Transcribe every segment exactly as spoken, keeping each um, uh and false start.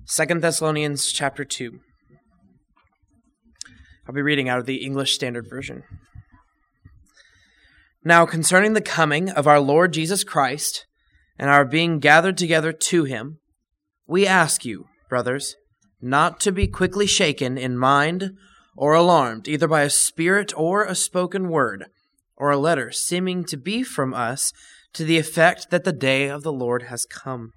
Second Thessalonians chapter two. I'll be reading out of the English Standard Version. Now concerning the coming of our Lord Jesus Christ and our being gathered together to him, we ask you, brothers, not to be quickly shaken in mind or alarmed, either by a spirit or a spoken word, or a letter seeming to be from us, to the effect that the day of the Lord has come.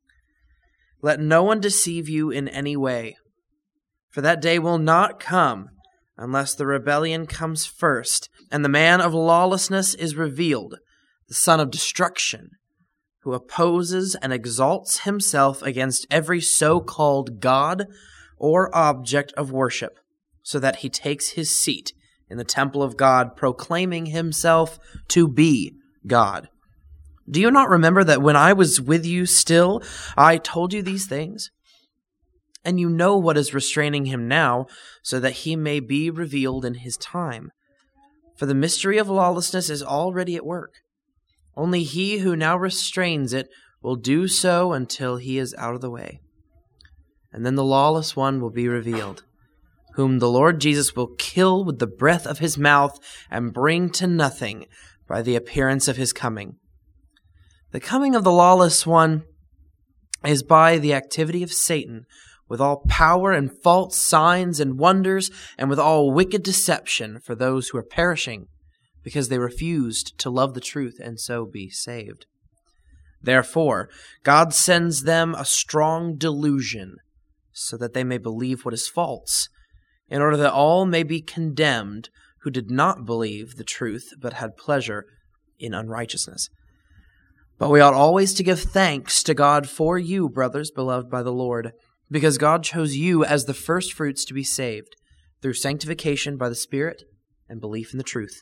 Let no one deceive you in any way, for that day will not come unless the rebellion comes first, and the man of lawlessness is revealed, the son of destruction, who opposes and exalts himself against every so-called God or object of worship, so that he takes his seat in the temple of God, proclaiming himself to be God. Do you not remember that when I was with you still, I told you these things? And you know what is restraining him now, so that he may be revealed in his time. For the mystery of lawlessness is already at work. Only he who now restrains it will do so until he is out of the way. And then the lawless one will be revealed, whom the Lord Jesus will kill with the breath of his mouth and bring to nothing by the appearance of his coming. The coming of the lawless one is by the activity of Satan, with all power and false signs and wonders, and with all wicked deception for those who are perishing, because they refused to love the truth and so be saved. Therefore, God sends them a strong delusion, so that they may believe what is false, in order that all may be condemned who did not believe the truth, but had pleasure in unrighteousness. But we ought always to give thanks to God for you, brothers, beloved by the Lord, because God chose you as the firstfruits to be saved, through sanctification by the Spirit and belief in the truth.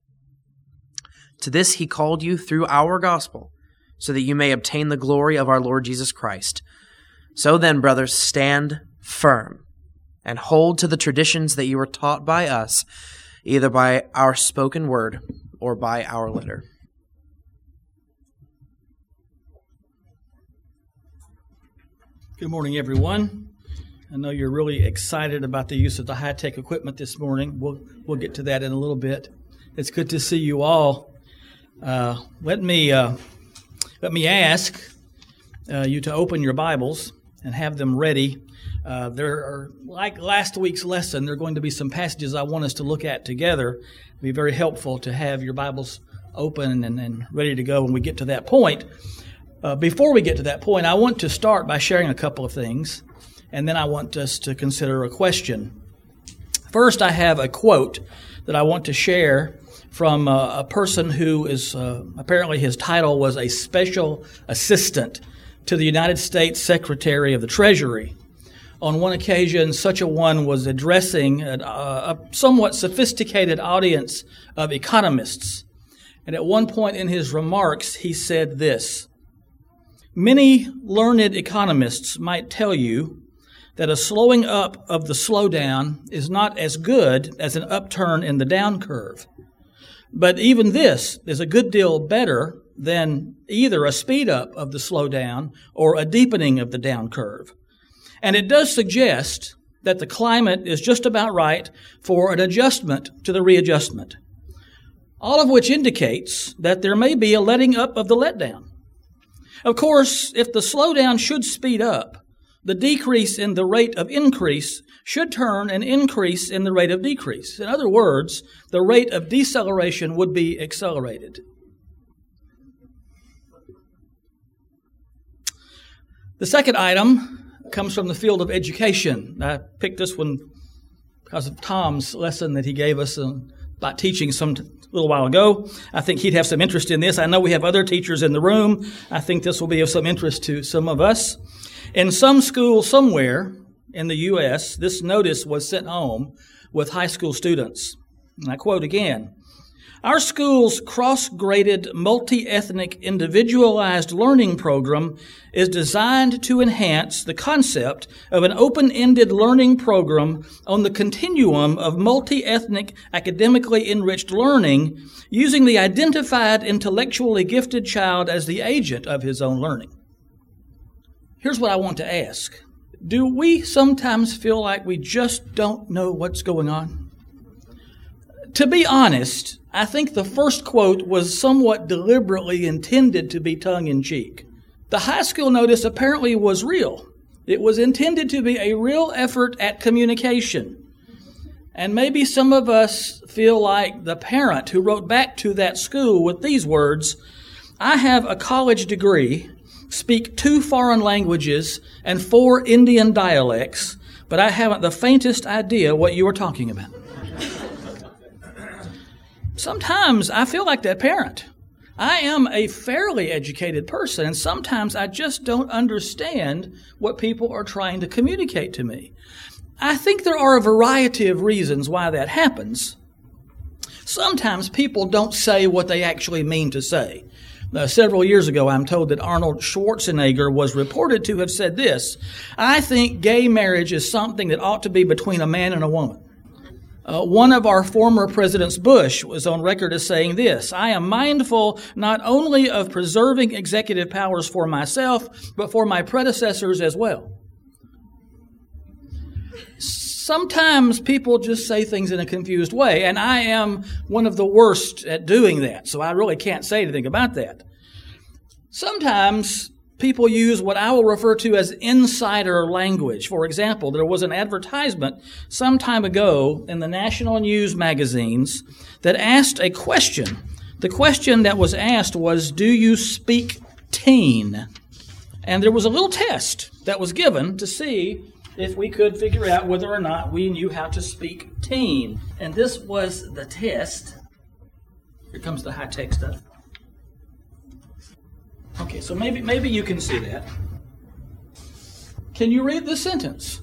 To this he called you through our gospel, so that you may obtain the glory of our Lord Jesus Christ. So then, brothers, stand firm, and hold to the traditions that you were taught by us, either by our spoken word or by our letter. Good morning, everyone. I know you're really excited about the use of the high-tech equipment this morning. We'll we'll get to that in a little bit. It's good to see you all. Uh, let me uh, let me ask uh, you to open your Bibles and have them ready. Uh, there are, like last week's lesson, there are going to be some passages I want us to look at together. It'd be very helpful to have your Bibles open and, and ready to go when we get to that point. Uh, before we get to that point, I want to start by sharing a couple of things, and then I want us to consider a question. First, I have a quote that I want to share from uh, a person who is, uh, apparently his title was a special assistant to the United States Secretary of the Treasury. On one occasion, such a one was addressing a, a somewhat sophisticated audience of economists. And at one point in his remarks, he said this: "Many learned economists might tell you that a slowing up of the slowdown is not as good as an upturn in the down curve. But even this is a good deal better than either a speed up of the slowdown or a deepening of the down curve. And it does suggest that the climate is just about right for an adjustment to the readjustment. All of which indicates that there may be a letting up of the letdown. Of course, if the slowdown should speed up, the decrease in the rate of increase should turn an increase in the rate of decrease. In other words, the rate of deceleration would be accelerated." The second item comes from the field of education. I picked this one because of Tom's lesson that he gave us about teaching some t- little while ago. I think he'd have some interest in this. I know we have other teachers in the room. I think this will be of some interest to some of us. In some school somewhere in the U S, this notice was sent home with high school students. And I quote again: "Our school's cross-graded, multi-ethnic, individualized learning program is designed to enhance the concept of an open-ended learning program on the continuum of multi-ethnic, academically enriched learning, using the identified intellectually gifted child as the agent of his own learning." Here's what I want to ask. Do we sometimes feel like we just don't know what's going on? To be honest, I think the first quote was somewhat deliberately intended to be tongue-in-cheek. The high school notice apparently was real. It was intended to be a real effort at communication. And maybe some of us feel like the parent who wrote back to that school with these words, "I have a college degree, speak two foreign languages and four Indian dialects, but I haven't the faintest idea what you are talking about." Sometimes I feel like that parent. I am a fairly educated person, and sometimes I just don't understand what people are trying to communicate to me. I think there are a variety of reasons why that happens. Sometimes people don't say what they actually mean to say. Uh, several years ago, I'm told that Arnold Schwarzenegger was reported to have said this, "I think gay marriage is something that ought to be between a man and a woman." Uh, one of our former presidents, Bush, was on record as saying this, "I am mindful not only of preserving executive powers for myself, but for my predecessors as well." Sometimes people just say things in a confused way, and I am one of the worst at doing that, so I really can't say anything about that. Sometimes people use what I will refer to as insider language. For example, there was an advertisement some time ago in the national news magazines that asked a question. The question that was asked was, "Do you speak teen?" And there was a little test that was given to see if we could figure out whether or not we knew how to speak teen. And this was the test. Here comes the high-tech stuff. Okay, so maybe maybe you can see that. Can you read the sentence?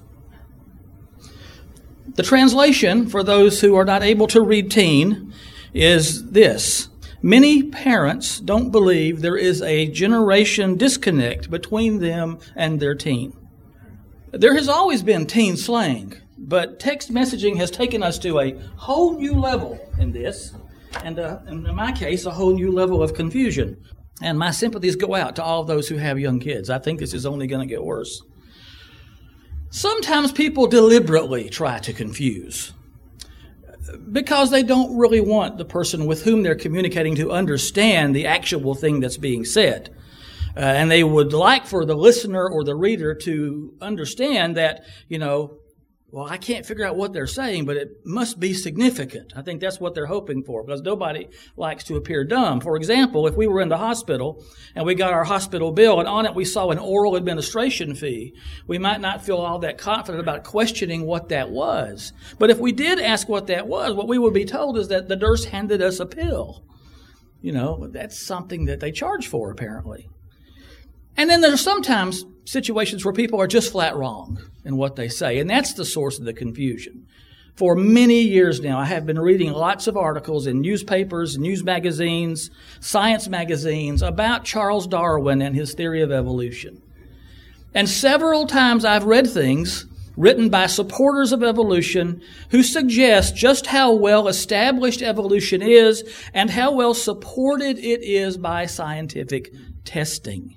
The translation, for those who are not able to read teen, is this. Many parents don't believe there is a generation disconnect between them and their teen. There has always been teen slang, but text messaging has taken us to a whole new level in this, and uh, in my case, a whole new level of confusion. And my sympathies go out to all of those who have young kids. I think this is only going to get worse. Sometimes people deliberately try to confuse because they don't really want the person with whom they're communicating to understand the actual thing that's being said. Uh, and they would like for the listener or the reader to understand that, you know, well, I can't figure out what they're saying, but it must be significant. I think that's what they're hoping for, because nobody likes to appear dumb. For example, if we were in the hospital and we got our hospital bill and on it we saw an oral administration fee, we might not feel all that confident about questioning what that was. But if we did ask what that was, what we would be told is that the nurse handed us a pill. You know, that's something that they charge for, apparently. And then there's sometimes situations where people are just flat wrong in what they say, and that's the source of the confusion. For many years now, I have been reading lots of articles in newspapers, news magazines, science magazines about Charles Darwin and his theory of evolution. And several times I've read things written by supporters of evolution who suggest just how well established evolution is and how well supported it is by scientific testing.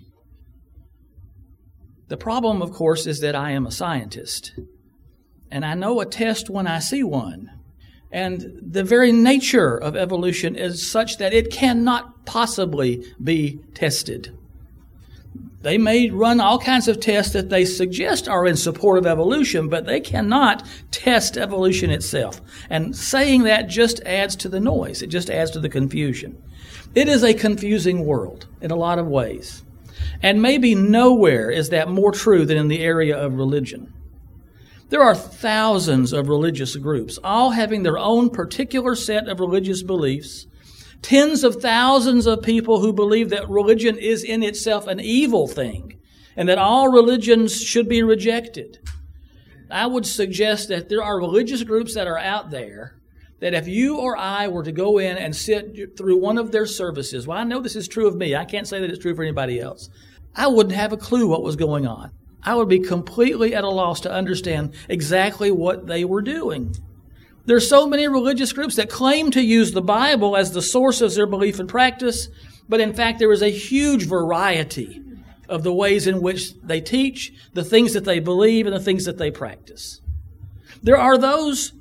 The problem, of course, is that I am a scientist, and I know a test when I see one. And the very nature of evolution is such that it cannot possibly be tested. They may run all kinds of tests that they suggest are in support of evolution, but they cannot test evolution itself. And saying that just adds to the noise. It just adds to the confusion. It is a confusing world in a lot of ways. And maybe nowhere is that more true than in the area of religion. There are thousands of religious groups, all having their own particular set of religious beliefs, tens of thousands of people who believe that religion is in itself an evil thing and that all religions should be rejected. I would suggest that there are religious groups that are out there that if you or I were to go in and sit through one of their services, well, I know this is true of me. I can't say that it's true for anybody else. I wouldn't have a clue what was going on. I would be completely at a loss to understand exactly what they were doing. There's so many religious groups that claim to use the Bible as the source of their belief and practice, but in fact there is a huge variety of the ways in which they teach, the things that they believe, and the things that they practice. There are those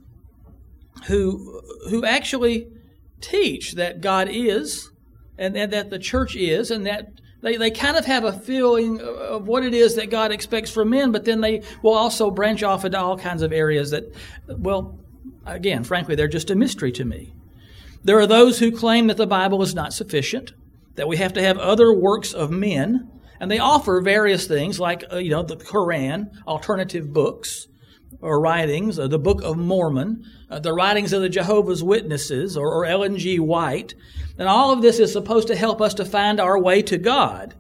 who who actually teach that God is, and, and that the church is, and that they, they kind of have a feeling of what it is that God expects from men, but then they will also branch off into all kinds of areas that, well, again, frankly, they're just a mystery to me. There are those who claim that the Bible is not sufficient, that we have to have other works of men, and they offer various things like, uh, you know, the Quran, alternative books or writings, uh, the Book of Mormon, uh, the writings of the Jehovah's Witnesses or, or Ellen G. White. And all of this is supposed to help us to find our way to God.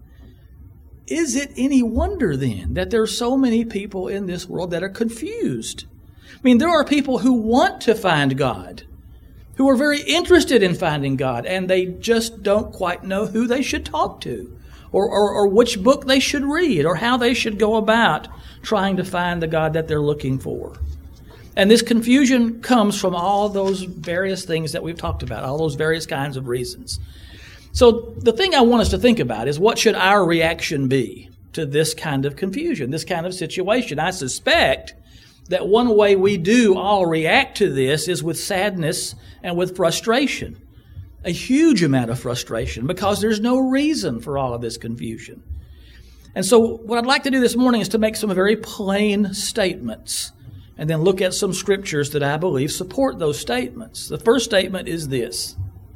Is it any wonder then that there are so many people in this world that are confused? I mean, there are people who want to find God, who are very interested in finding God, and they just don't quite know who they should talk to, or, or, or which book they should read, or how they should go about trying to find the God that they're looking for. And this confusion comes from all those various things that we've talked about, all those various kinds of reasons. So the thing I want us to think about is, what should our reaction be to this kind of confusion, this kind of situation? I suspect that one way we do all react to this is with sadness and with frustration. A huge amount of frustration, because there's no reason for all of this confusion. And so what I'd like to do this morning is to make some very plain statements, and then look at some scriptures that I believe support those statements. The first statement is this: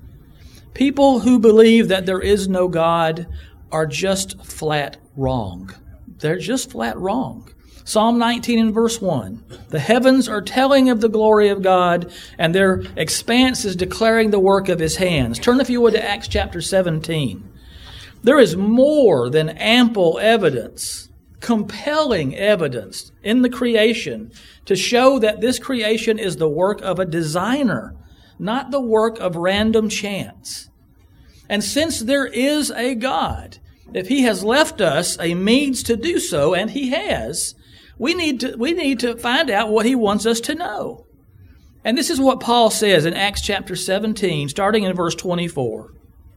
people who believe that there is no God are just flat wrong. They're just flat wrong. Psalm nineteen and verse one, the heavens are telling of the glory of God, and their expanse is declaring the work of His hands. Turn, if you would, to Acts chapter seventeen. There is more than ample evidence, compelling evidence in the creation to show that this creation is the work of a designer, not the work of random chance. And since there is a God, if He has left us a means to do so, and He has, we need to, we need to find out what He wants us to know. And this is what Paul says in Acts chapter seventeen, starting in verse twenty-four.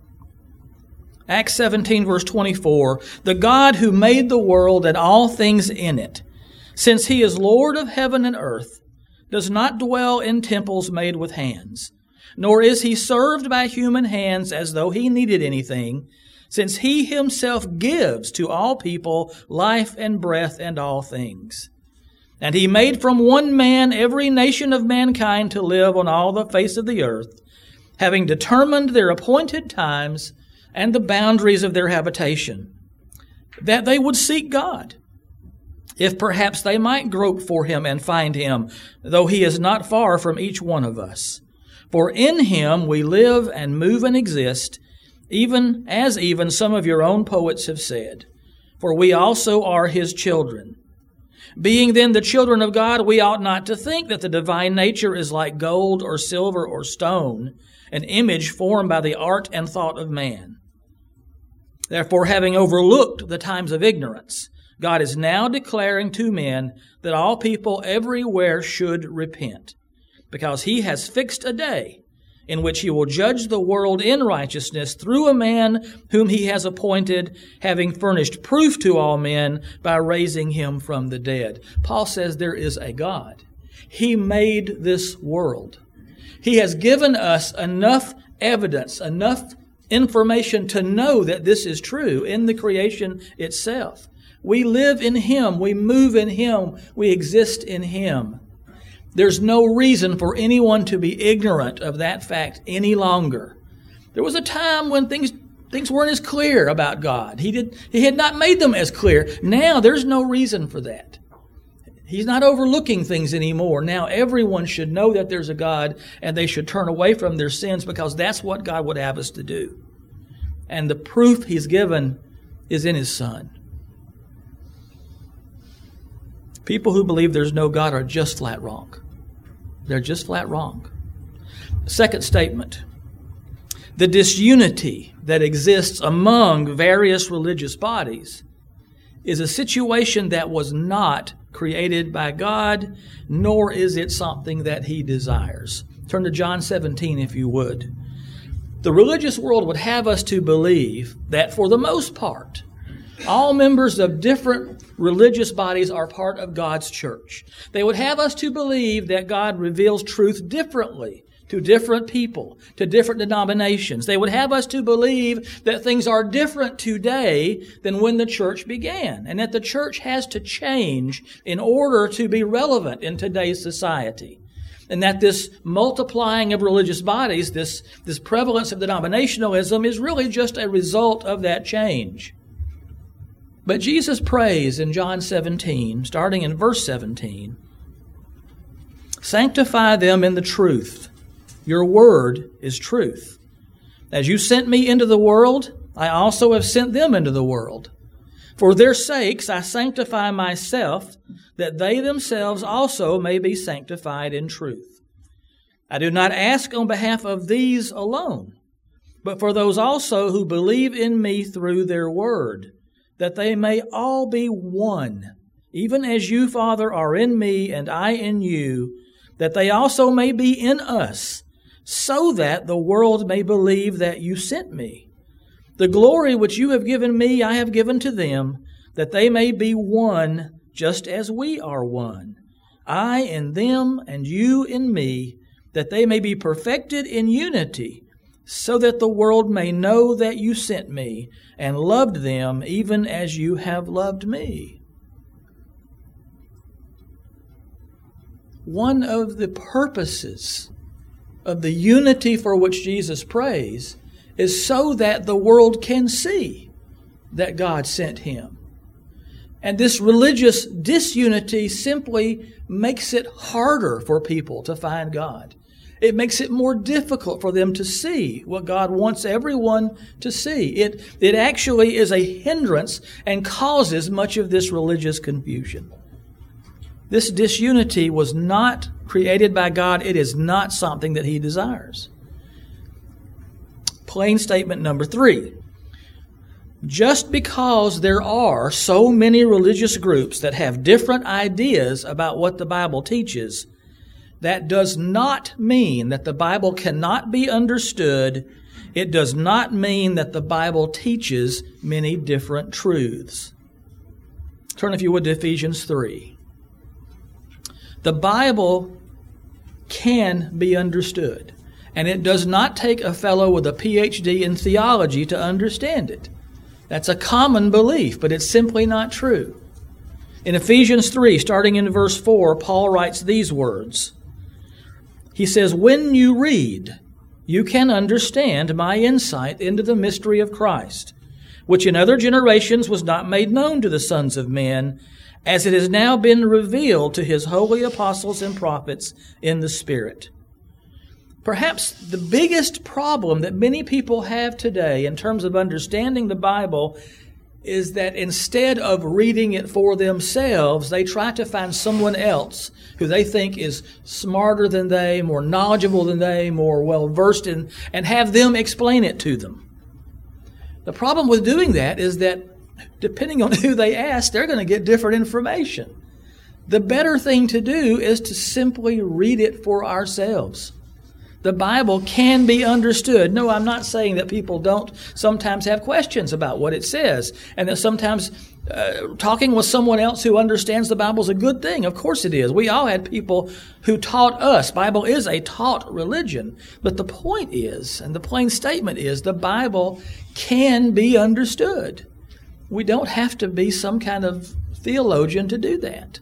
Acts seventeen, verse twenty-four, the God who made the world and all things in it, since He is Lord of heaven and earth, does not dwell in temples made with hands, nor is He served by human hands as though He needed anything, since He Himself gives to all people life and breath and all things. And He made from one man every nation of mankind to live on all the face of the earth, having determined their appointed times and the boundaries of their habitation, that they would seek God, if perhaps they might grope for Him and find Him, though He is not far from each one of us. For in Him we live and move and exist, even as even some of your own poets have said, for we also are His children. Being then the children of God, we ought not to think that the divine nature is like gold or silver or stone, an image formed by the art and thought of man. Therefore, having overlooked the times of ignorance, God is now declaring to men that all people everywhere should repent, because He has fixed a day in which He will judge the world in righteousness through a man whom He has appointed, having furnished proof to all men by raising Him from the dead. Paul says there is a God. He made this world. He has given us enough evidence, enough information to know that this is true in the creation itself. We live in Him. We move in Him. We exist in Him. There's no reason for anyone to be ignorant of that fact any longer. There was a time when things things weren't as clear about God. He did He had not made them as clear. Now there's no reason for that. He's not overlooking things anymore. Now everyone should know that there's a God, and they should turn away from their sins, because that's what God would have us to do. And the proof He's given is in His Son. People who believe there's no God are just flat wrong. They're just flat wrong. Second statement: the disunity that exists among various religious bodies is a situation that was not created by God, nor is it something that He desires. Turn to John seventeen, if you would. The religious world would have us to believe that, for the most part, All members of different religious bodies are part of God's church. They would have us to believe that God reveals truth differently to different people, to different denominations. They would have us to believe that things are different today than when the church began, and that the church has to change in order to be relevant in today's society. And that this multiplying of religious bodies, this, this prevalence of denominationalism is really just a result of that change. But Jesus prays in John seventeen, starting in verse seventeen, "Sanctify them in the truth. Your word is truth. As you sent me into the world, I also have sent them into the world. For their sakes I sanctify myself, that they themselves also may be sanctified in truth. I do not ask on behalf of these alone, but for those also who believe in me through their word, that they may all be one, even as you, Father, are in me and I in you, that they also may be in us, so that the world may believe that you sent me. The glory which you have given me I have given to them, that they may be one, just as we are one. I in them and you in me, that they may be perfected in unity, so that the world may know that you sent me and loved them even as you have loved me." One of the purposes of the unity for which Jesus prays is so that the world can see that God sent him. And this religious disunity simply makes it harder for people to find God. It makes it more difficult for them to see what God wants everyone to see. It, it actually is a hindrance and causes much of this religious confusion. This disunity was not created by God. It is not something that He desires. Plain statement number three. Just because there are so many religious groups that have different ideas about what the Bible teaches, that does not mean that the Bible cannot be understood. It does not mean that the Bible teaches many different truths. Turn, if you would, to Ephesians three. The Bible can be understood, and it does not take a fellow with a P H D in theology to understand it. That's a common belief, but it's simply not true. In Ephesians three, starting in verse four, Paul writes these words. He says, "When you read, you can understand my insight into the mystery of Christ, which in other generations was not made known to the sons of men, as it has now been revealed to His holy apostles and prophets in the Spirit." Perhaps the biggest problem that many people have today in terms of understanding the Bible is that instead of reading it for themselves, they try to find someone else who they think is smarter than they, more knowledgeable than they, more well-versed in, and have them explain it to them. The problem with doing that is that depending on who they ask, they're going to get different information. The better thing to do is to simply read it for ourselves. The Bible can be understood. No, I'm not saying that people don't sometimes have questions about what it says, and that sometimes uh, talking with someone else who understands the Bible is a good thing. Of course it is. We all had people who taught us. Bible is a taught religion. But the point is, and the plain statement is, the Bible can be understood. We don't have to be some kind of theologian to do that.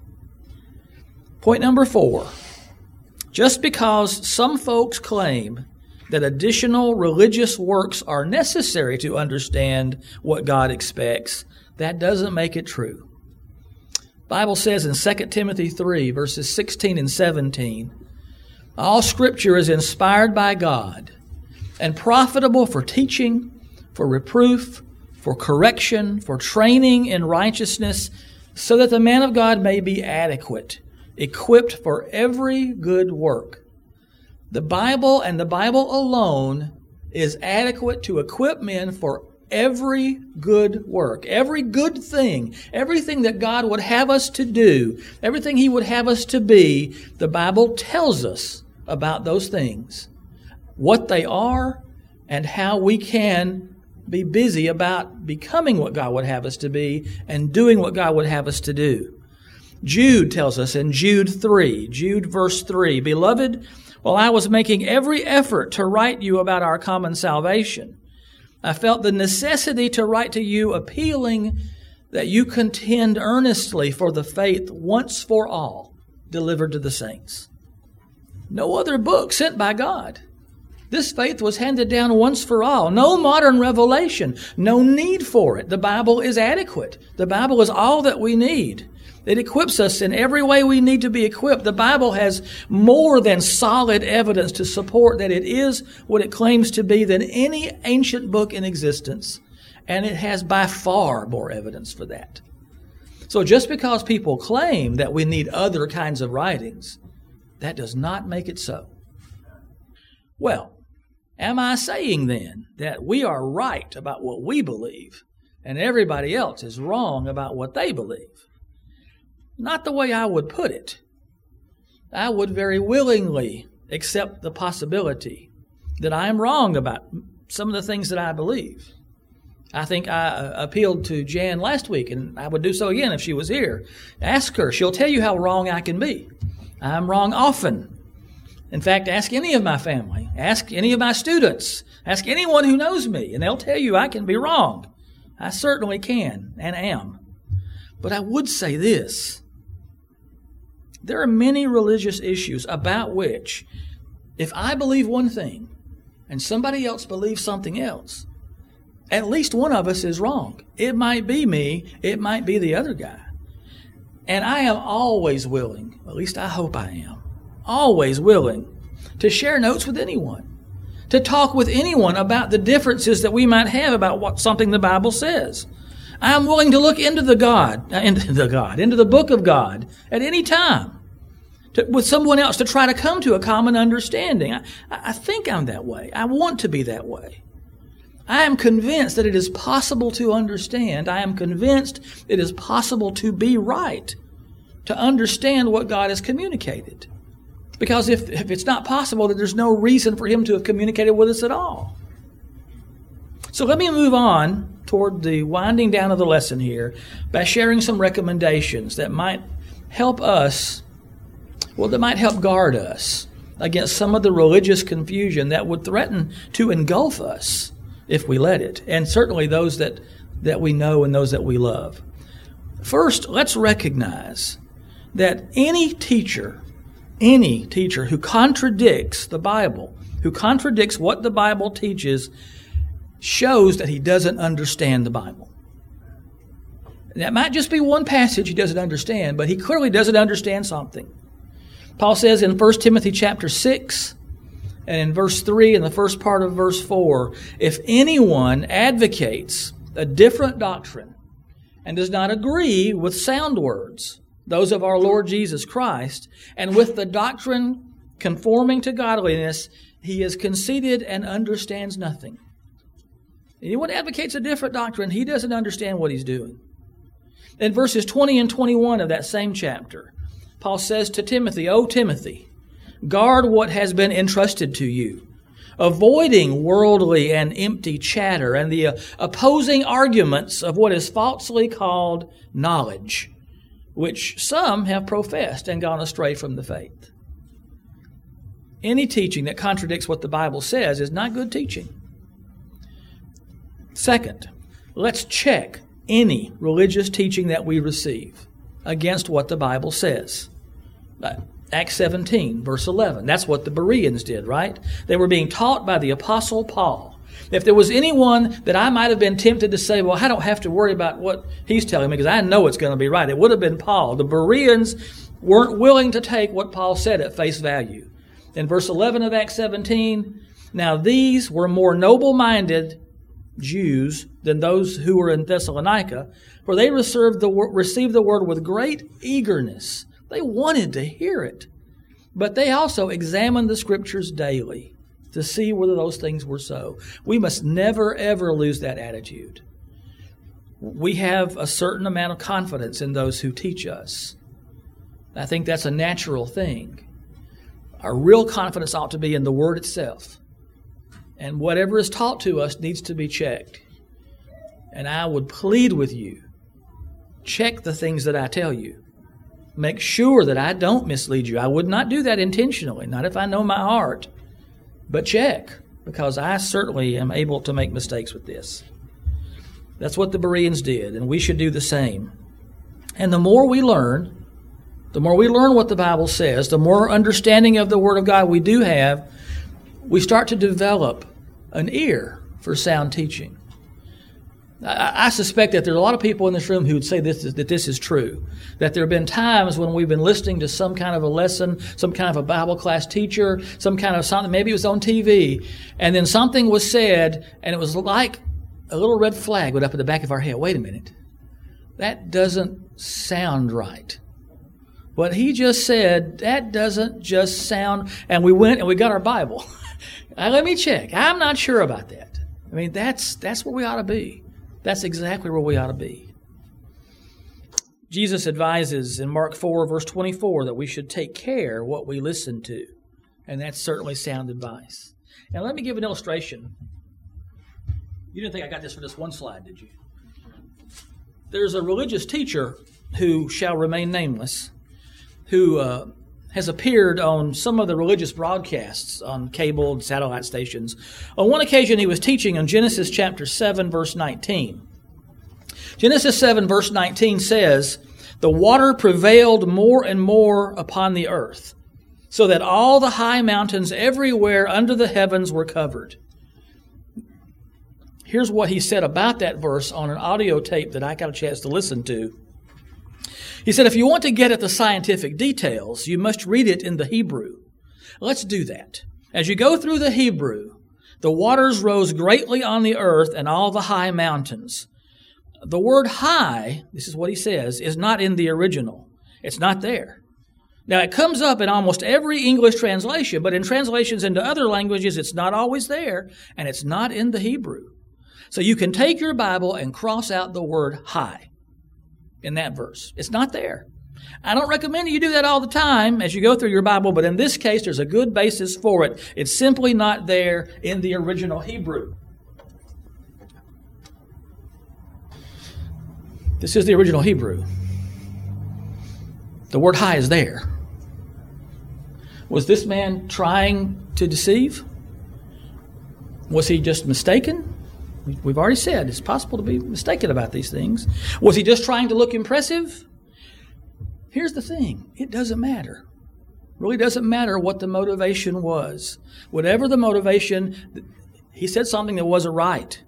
Point number four. Just because some folks claim that additional religious works are necessary to understand what God expects, that doesn't make it true. The Bible says in Second Timothy three, verses sixteen and seventeen, "All Scripture is inspired by God and profitable for teaching, for reproof, for correction, for training in righteousness, so that the man of God may be adequate, equipped for every good work." The Bible and the Bible alone is adequate to equip men for every good work, every good thing, everything that God would have us to do, everything He would have us to be. The Bible tells us about those things, what they are, and how we can be busy about becoming what God would have us to be and doing what God would have us to do. Jude tells us in Jude three, Jude verse three, Beloved, while I was making every effort to write you about our common salvation, I felt the necessity to write to you appealing that you contend earnestly for the faith once for all delivered to the saints. No other book sent by God. This faith was handed down once for all. No modern revelation. No need for it. The Bible is adequate. The Bible is all that we need. It equips us in every way we need to be equipped. The Bible has more than solid evidence to support that it is what it claims to be than any ancient book in existence. And it has by far more evidence for that. So just because people claim that we need other kinds of writings, that does not make it so. Well, am I saying then that we are right about what we believe and everybody else is wrong about what they believe? Not the way I would put it. I would very willingly accept the possibility that I am wrong about some of the things that I believe. I think I appealed to Jan last week, and I would do so again if she was here. Ask her. She'll tell you how wrong I can be. I'm wrong often. In fact, ask any of my family. Ask any of my students. Ask anyone who knows me, and they'll tell you I can be wrong. I certainly can and am. But I would say this. There are many religious issues about which, if I believe one thing and somebody else believes something else, at least one of us is wrong. It might be me. It might be the other guy. And I am always willing, at least I hope I am, always willing to share notes with anyone, to talk with anyone about the differences that we might have about what something the Bible says. I am willing to look into the God, uh, into the God, into the book of God at any time to, with someone else to try to come to a common understanding. I, I think I'm that way. I want to be that way. I am convinced that it is possible to understand. I am convinced it is possible to be right, to understand what God has communicated. Because if, if it's not possible, then there's no reason for Him to have communicated with us at all. So let me move on toward the winding down of the lesson here by sharing some recommendations that might help us, well, that might help guard us against some of the religious confusion that would threaten to engulf us if we let it, and certainly those that, that we know and those that we love. First, let's recognize that any teacher, any teacher who contradicts the Bible, who contradicts what the Bible teaches, shows that he doesn't understand the Bible. That might just be one passage he doesn't understand, but he clearly doesn't understand something. Paul says in First Timothy chapter six, and in verse three and the first part of verse four, if anyone advocates a different doctrine and does not agree with sound words, those of our Lord Jesus Christ, and with the doctrine conforming to godliness, he is conceited and understands nothing. Anyone advocates a different doctrine, he doesn't understand what he's doing. In verses twenty and twenty-one of that same chapter, Paul says to Timothy, O Timothy, guard what has been entrusted to you, avoiding worldly and empty chatter and the uh, opposing arguments of what is falsely called knowledge, which some have professed and gone astray from the faith. Any teaching that contradicts what the Bible says is not good teaching. Second, let's check any religious teaching that we receive against what the Bible says. Acts seventeen, verse eleven. That's what the Bereans did, right? They were being taught by the Apostle Paul. If there was anyone that I might have been tempted to say, well, I don't have to worry about what he's telling me because I know it's going to be right, it would have been Paul. The Bereans weren't willing to take what Paul said at face value. In verse eleven of Acts seventeen, now these were more noble-minded Jews than those who were in Thessalonica, for they received the, received the word with great eagerness. They wanted to hear it, but they also examined the Scriptures daily to see whether those things were so. We must never, ever lose that attitude. We have a certain amount of confidence in those who teach us. I think that's a natural thing. Our real confidence ought to be in the Word itself. And whatever is taught to us needs to be checked. And I would plead with you, check the things that I tell you. Make sure that I don't mislead you. I would not do that intentionally, not if I know my heart. But check, because I certainly am able to make mistakes with this. That's what the Bereans did, and we should do the same. And the more we learn, the more we learn what the Bible says, the more understanding of the Word of God we do have, we start to develop an ear for sound teaching. I, I suspect that there are a lot of people in this room who would say this is, that this is true, that there have been times when we've been listening to some kind of a lesson, some kind of a Bible class teacher, some kind of something, maybe it was on T V, and then something was said, and it was like a little red flag went up at the back of our head. Wait a minute. That doesn't sound right. What he just said, that doesn't just sound, and we went and we got our Bible. Now, let me check. I'm not sure about that. I mean, that's that's where we ought to be. That's exactly where we ought to be. Jesus advises in Mark four, verse twenty-four, that we should take care what we listen to. And that's certainly sound advice. Now, let me give an illustration. You didn't think I got this for this one slide, did you? There's a religious teacher who shall remain nameless, who uh, has appeared on some of the religious broadcasts on cable and satellite stations. On one occasion, he was teaching on Genesis chapter seven, verse nineteen. Genesis seven, verse nineteen says, "The water prevailed more and more upon the earth, so that all the high mountains everywhere under the heavens were covered." Here's what he said about that verse on an audio tape that I got a chance to listen to. He said, if you want to get at the scientific details, you must read it in the Hebrew. Let's do that. As you go through the Hebrew, the waters rose greatly on the earth and all the high mountains. The word high, this is what he says, is not in the original. It's not there. Now, it comes up in almost every English translation, but in translations into other languages, it's not always there, and it's not in the Hebrew. So you can take your Bible and cross out the word high in that verse. It's not there. I don't recommend you do that all the time as you go through your Bible, but in this case, there's a good basis for it. It's simply not there in the original Hebrew. This is the original Hebrew. The word high is there. Was this man trying to deceive? Was he just mistaken? We've already said it's possible to be mistaken about these things. Was he just trying to look impressive? Here's the thing. It doesn't matter. It really doesn't matter what the motivation was. Whatever the motivation, he said something that wasn't right.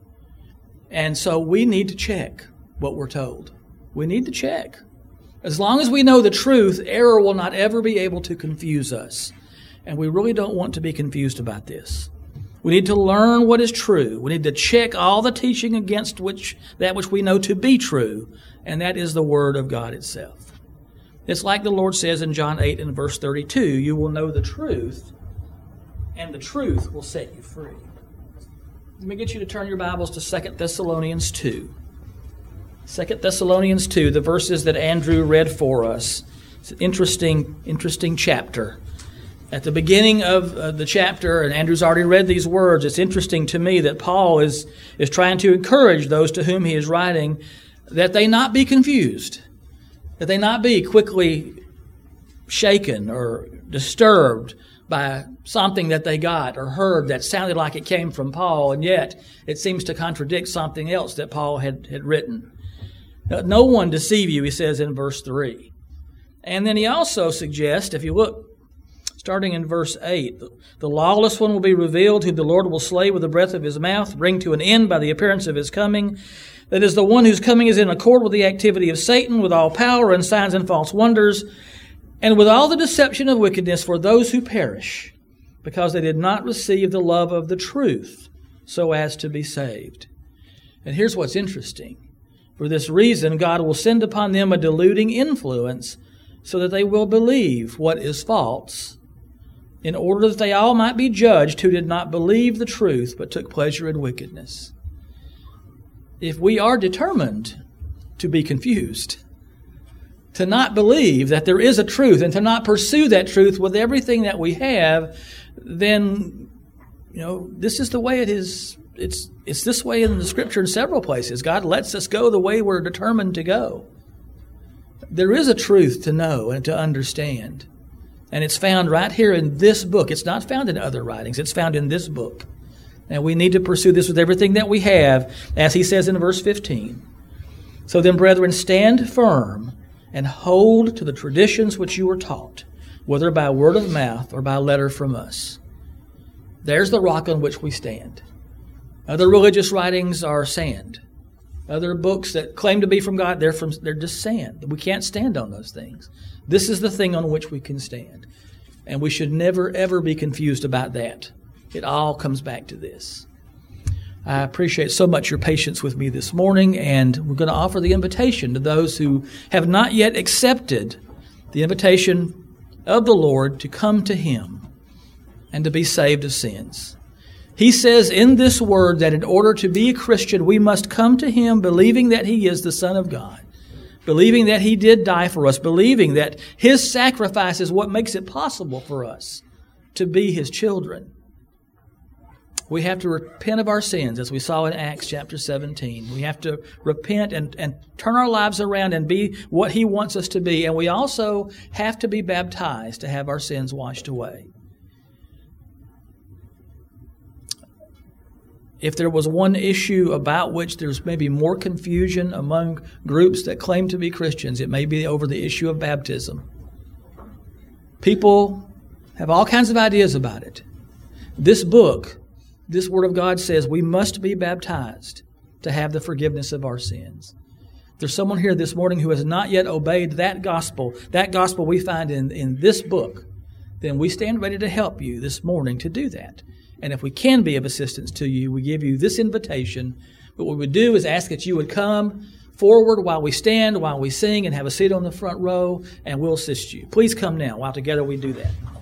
And so we need to check what we're told. We need to check. As long as we know the truth, error will not ever be able to confuse us. And we really don't want to be confused about this. We need to learn what is true. We need to check all the teaching against which that which we know to be true, and that is the Word of God itself. It's like the Lord says in John eight and verse thirty-two, you will know the truth, and the truth will set you free. Let me get you to turn your Bibles to Second Thessalonians two. Second Thessalonians two, the verses that Andrew read for us. It's an interesting, interesting chapter. At the beginning of uh, the chapter, and Andrew's already read these words, it's interesting to me that Paul is, is trying to encourage those to whom he is writing that they not be confused, that they not be quickly shaken or disturbed by something that they got or heard that sounded like it came from Paul, and yet it seems to contradict something else that Paul had, had written. No one deceive you, he says in verse three. And then he also suggests, if you look, starting in verse eight, the lawless one will be revealed, who the Lord will slay with the breath of his mouth, bring to an end by the appearance of his coming. That is, the one whose coming is in accord with the activity of Satan, with all power and signs and false wonders, and with all the deception of wickedness for those who perish, because they did not receive the love of the truth, so as to be saved. And here's what's interesting. For this reason, God will send upon them a deluding influence, so that they will believe what is false, in order that they all might be judged who did not believe the truth, but took pleasure in wickedness. If we are determined to be confused, to not believe that there is a truth, and to not pursue that truth with everything that we have, then, you know, this is the way it is it's it's this way in the Scripture in several places. God lets us go the way we're determined to go. There is a truth to know and to understand. And it's found right here in this book. It's not found in other writings. It's found in this book. And we need to pursue this with everything that we have, as he says in verse fifteen. So then, brethren, stand firm and hold to the traditions which you were taught, whether by word of mouth or by letter from us. There's the rock on which we stand. Other religious writings are sand. Other books that claim to be from God, they're from they're just sand. We can't stand on those things. This is the thing on which we can stand. And we should never, ever be confused about that. It all comes back to this. I appreciate so much your patience with me this morning, and we're going to offer the invitation to those who have not yet accepted the invitation of the Lord to come to Him and to be saved of sins. He says in this word that in order to be a Christian, we must come to Him believing that He is the Son of God, believing that He did die for us, believing that His sacrifice is what makes it possible for us to be His children. We have to repent of our sins, as we saw in Acts chapter seventeen. We have to repent and, and turn our lives around and be what He wants us to be. And we also have to be baptized to have our sins washed away. If there was one issue about which there's maybe more confusion among groups that claim to be Christians, it may be over the issue of baptism. People have all kinds of ideas about it. This book, this Word of God says we must be baptized to have the forgiveness of our sins. If there's someone here this morning who has not yet obeyed that gospel, that gospel we find in, in this book, then we stand ready to help you this morning to do that. And if we can be of assistance to you, we give you this invitation. But what we would do is ask that you would come forward while we stand, while we sing, and have a seat on the front row, and we'll assist you. Please come now while together we do that.